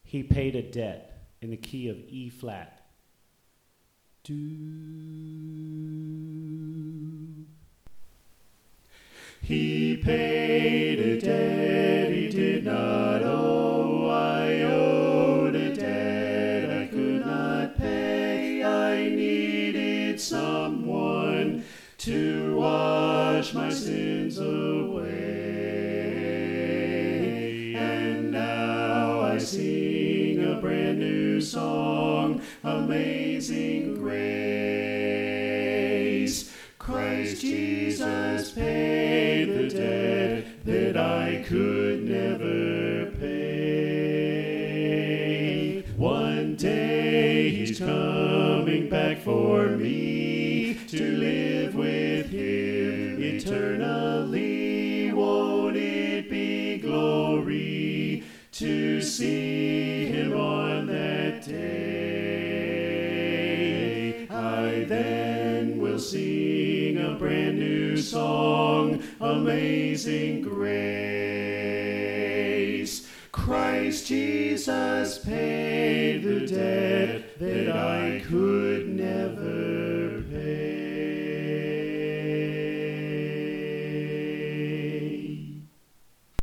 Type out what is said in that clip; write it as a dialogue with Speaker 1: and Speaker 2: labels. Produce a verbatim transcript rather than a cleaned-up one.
Speaker 1: He paid a debt in the key of E flat. Do. He paid a debt he did not owe. I owed a debt I could not pay. I needed someone to wash my sins away. And now I sing a brand new song, Amazing Grace. Christ Jesus paid the debt that I could never pay. One day he's coming back for me to live with him eternally. Won't it be glory to see him on that day? I then will sing a brand new song, Amazing Grace. Christ Jesus paid the debt that I could